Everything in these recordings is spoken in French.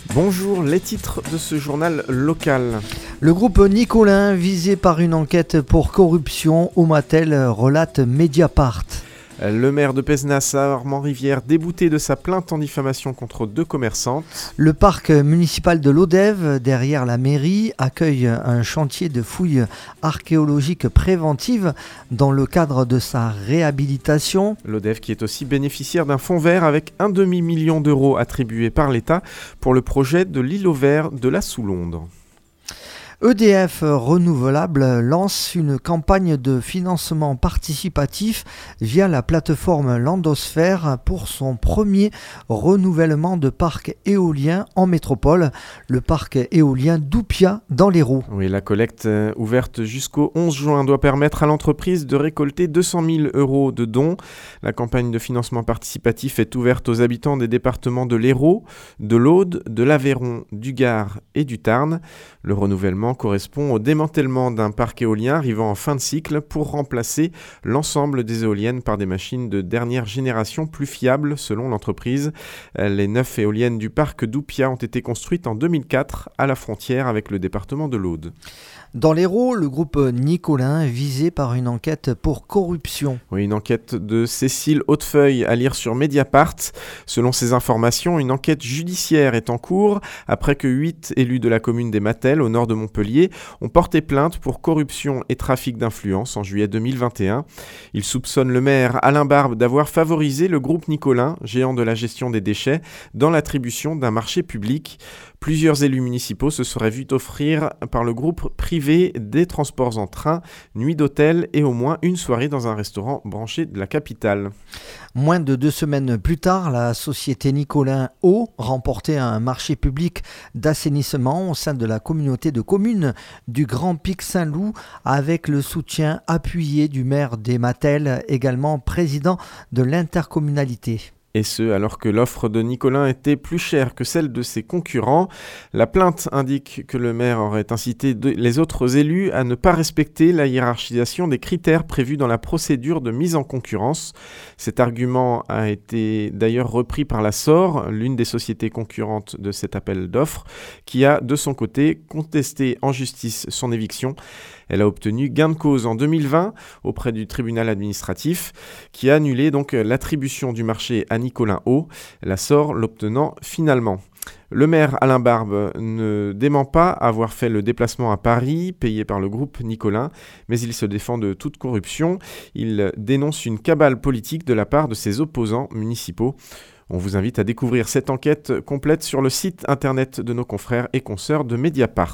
Bonjour, les titres de ce journal local. Le groupe Nicolin, visé par une enquête pour corruption, Aumatel, relate Mediapart. Le maire de Pézenas, Armand Rivière, débouté de sa plainte en diffamation contre 2 commerçantes. Le parc municipal de l'Odève, derrière la mairie, accueille un chantier de fouilles archéologiques préventives dans le cadre de sa réhabilitation. L'Odève qui est aussi bénéficiaire d'un fonds vert avec un demi-million d'euros attribués par l'État pour le projet de l'îlot vert de la Soulonde. EDF Renouvelable lance une campagne de financement participatif via la plateforme Landosphère pour son premier renouvellement de parc éolien en métropole, le parc éolien d'Oupia dans l'Hérault. Oui, la collecte ouverte jusqu'au 11 juin doit permettre à l'entreprise de récolter 200 000 euros de dons. La campagne de financement participatif est ouverte aux habitants des départements de l'Hérault, de l'Aude, de l'Aveyron, du Gard et du Tarn. Le renouvellement correspond au démantèlement d'un parc éolien arrivant en fin de cycle pour remplacer l'ensemble des éoliennes par des machines de dernière génération plus fiables selon l'entreprise. Les 9 éoliennes du parc d'Oupia ont été construites en 2004 à la frontière avec le département de l'Aude. Dans l'Hérault, le groupe Nicolin visé par une enquête pour corruption. Oui, une enquête de Cécile Hautefeuille à lire sur Mediapart. Selon ces informations, une enquête judiciaire est en cours après que 8 élus de la commune des Matelles, au nord de Montpellier, ont porté plainte pour corruption et trafic d'influence en juillet 2021. Ils soupçonnent le maire Alain Barbe d'avoir favorisé le groupe Nicolin, géant de la gestion des déchets, dans l'attribution d'un marché public. Plusieurs élus municipaux se seraient vus offrir par le groupe privé des transports en train, nuit d'hôtel et au moins une soirée dans un restaurant branché de la capitale. Moins de 2 semaines plus tard, la société Nicolin Eau remportait un marché public d'assainissement au sein de la communauté de communes du Grand Pic Saint-Loup avec le soutien appuyé du maire des Matelles, également président de l'intercommunalité. Et ce, alors que l'offre de Nicolin était plus chère que celle de ses concurrents. La plainte indique que le maire aurait incité les autres élus à ne pas respecter la hiérarchisation des critères prévus dans la procédure de mise en concurrence. Cet argument a été d'ailleurs repris par la SOR, l'une des sociétés concurrentes de cet appel d'offres, qui a de son côté contesté en justice son éviction. Elle a obtenu gain de cause en 2020 auprès du tribunal administratif qui a annulé donc l'attribution du marché à Nicolin Eau, la SOR l'obtenant finalement. Le maire Alain Barbe ne dément pas avoir fait le déplacement à Paris, payé par le groupe Nicolin, mais il se défend de toute corruption. Il dénonce une cabale politique de la part de ses opposants municipaux. On vous invite à découvrir cette enquête complète sur le site internet de nos confrères et consoeurs de Mediapart.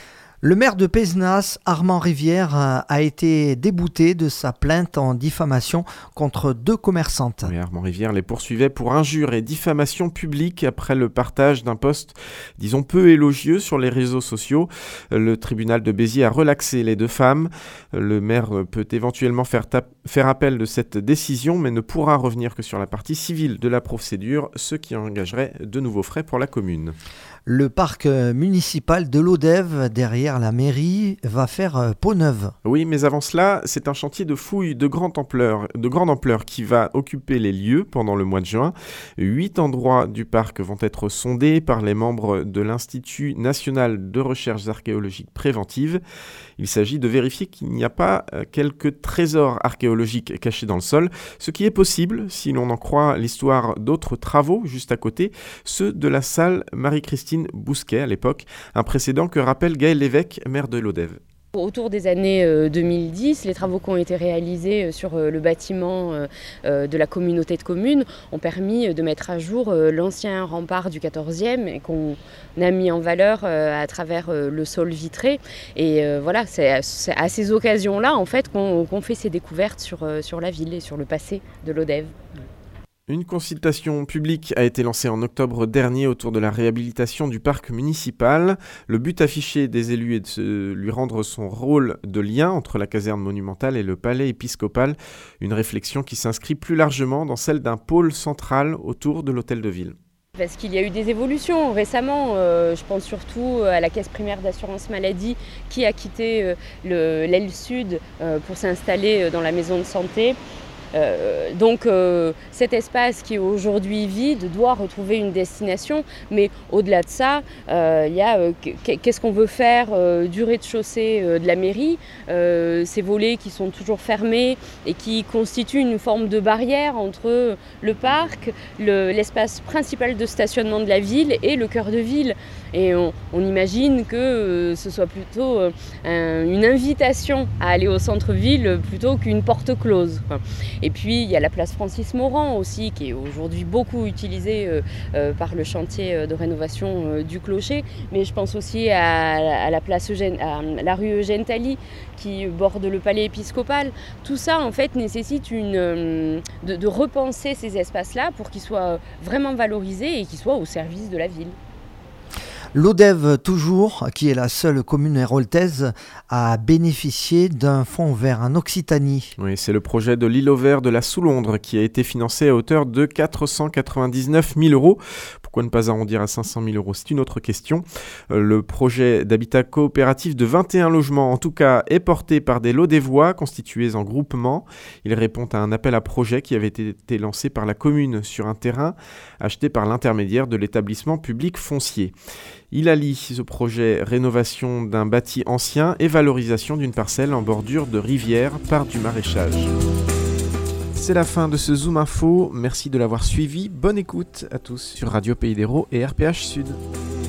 Le maire de Pézenas, Armand Rivière, a été débouté de sa plainte en diffamation contre 2 commerçantes. Oui, Armand Rivière les poursuivait pour injure et diffamation publique après le partage d'un post, disons, peu élogieux sur les réseaux sociaux. Le tribunal de Béziers a relaxé les 2 femmes. Le maire peut éventuellement faire appel de cette décision, mais ne pourra revenir que sur la partie civile de la procédure, ce qui engagerait de nouveaux frais pour la commune. Le parc municipal de l'Odève, derrière la mairie, va faire peau neuve. Oui, mais avant cela, c'est un chantier de fouilles de grande ampleur qui va occuper les lieux pendant le mois de juin. 8 endroits du parc vont être sondés par les membres de l'Institut national de recherches archéologiques préventives. Il s'agit de vérifier qu'il n'y a pas quelques trésors archéologiques cachés dans le sol, ce qui est possible si l'on en croit l'histoire d'autres travaux juste à côté, ceux de la salle Marie-Christine Bousquet à l'époque, un précédent que rappelle Gaël Lévesque, maire de l'Odève. Autour des années 2010, les travaux qui ont été réalisés sur le bâtiment de la communauté de communes ont permis de mettre à jour l'ancien rempart du 14e et qu'on a mis en valeur à travers le sol vitré. Et voilà, c'est à ces occasions-là en fait, qu'on fait ces découvertes sur la ville et sur le passé de l'Odève. Une consultation publique a été lancée en octobre dernier autour de la réhabilitation du parc municipal. Le but affiché des élus est de lui rendre son rôle de lien entre la caserne monumentale et le palais épiscopal, une réflexion qui s'inscrit plus largement dans celle d'un pôle central autour de l'hôtel de ville. Parce qu'il y a eu des évolutions récemment, je pense surtout à la caisse primaire d'assurance maladie qui a quitté l'aile sud pour s'installer dans la maison de santé. Donc cet espace qui est aujourd'hui vide doit retrouver une destination, mais au-delà de ça, il y a qu'est-ce qu'on veut faire du rez-de-chaussée de la mairie, ces volets qui sont toujours fermés et qui constituent une forme de barrière entre le parc, l'espace principal de stationnement de la ville et le cœur de ville. Et on imagine que ce soit plutôt une invitation à aller au centre-ville plutôt qu'une porte close. Et puis il y a la place Francis-Morand aussi, qui est aujourd'hui beaucoup utilisée par le chantier de rénovation du clocher. Mais je pense aussi à la rue Eugène Tally qui borde le palais épiscopal. Tout ça en fait nécessite de repenser ces espaces-là pour qu'ils soient vraiment valorisés et qu'ils soient au service de la ville. Lodève toujours, qui est la seule commune héroltaise à bénéficier d'un fonds vert en Occitanie. Oui, c'est le projet de l'îlot vert de la Soulondre qui a été financé à hauteur de 499 000 euros. Pourquoi ne pas arrondir à 500 000 euros? C'est une autre question. Le projet d'habitat coopératif de 21 logements, en tout cas, est porté par des Lodévois constitués en groupement. Il répond à un appel à projet qui avait été lancé par la commune sur un terrain acheté par l'intermédiaire de l'établissement public foncier. Il allie ce projet rénovation d'un bâti ancien et valorisation d'une parcelle en bordure de rivière par du maraîchage. C'est la fin de ce Zoom Info. Merci de l'avoir suivi. Bonne écoute à tous sur Radio Pays d'Hérault et RPH Sud.